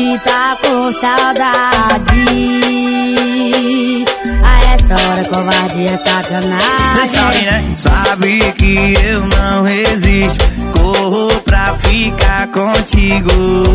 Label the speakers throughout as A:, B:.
A: que tá com saudade. A essa hora covardia é sacanagem.
B: Cê sabe, né? Sabe que eu não resisto, corro pra ficar contigo.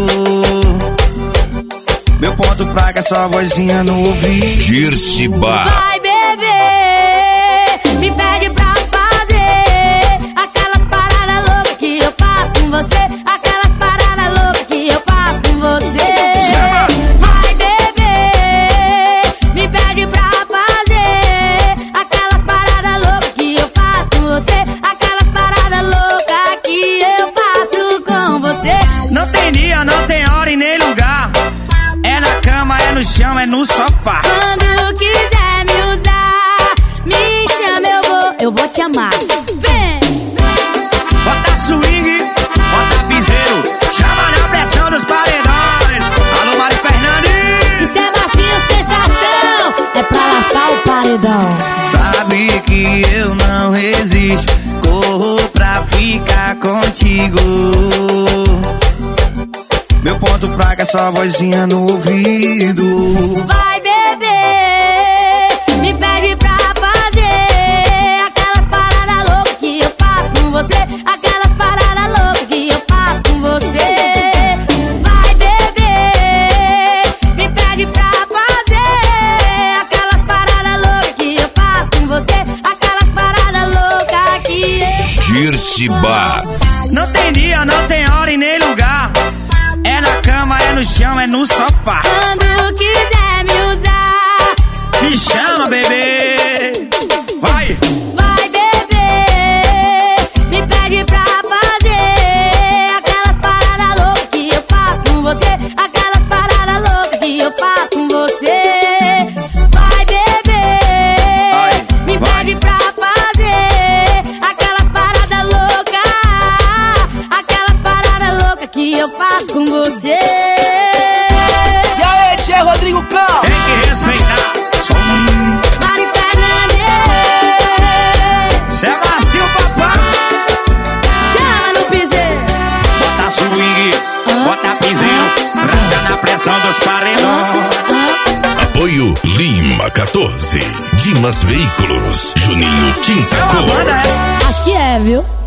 B: Meu ponto fraco é só vozinha no ouvido.
C: Dirce Bar.
A: Vai beber, me pede pra fazer aquelas paradas loucas que eu faço com você. Aquelas paradas loucas que eu faço com você. Vai beber, me pede pra fazer aquelas paradas loucas que eu faço com você. Aquelas paradas loucas que eu faço com você.
B: Não tem dia, não tem hora e nem lugar. É na cama, é no chão, é no sofá.
A: Quando quiser me usar, me chama, eu vou te amar. Vem!
B: Bota swing, bota piseiro, chama na pressão dos paredões. Alô, Mari Fernandes.
A: Isso é macio, sensação, é pra lascar o paredão.
B: Sabe que eu não resisto, corro pra ficar contigo. Meu ponto fraco é só vozinha no ouvido.
A: Vai beber, me pede pra fazer aquelas paradas loucas que eu faço com você. Aquelas paradas loucas que eu faço com você. Vai beber, me pede pra fazer aquelas paradas loucas que eu faço com você. Aquelas paradas loucas que eu...
C: Dirce Bar.
B: Não tem dia, não tem hora e nem lugar. É na cama, é no chão, é no sofá.
A: Quando quiser me usar,
B: me chama, bebê. Vai!
A: vai beber, me pede pra fazer aquelas paradas loucas que eu faço com você. Aquelas paradas loucas que eu faço com você. Vai beber, me pede pra fazer aquelas paradas loucas. Aquelas paradas loucas que eu faço com você.
D: E aí, tia Rodrigo Cal?
B: Tem que respeitar. Som.
A: Mari Fernandes,
B: Cê é macio, papai.
A: chama no piseiro.
B: Bota swing, bota piseiro, rasga na pressão dos paredões.
C: Apoio Lima 14. Dimas Veículos. Juninho Tinta
B: É uma banda,
C: Cor.
B: essa.
A: Acho que é, viu?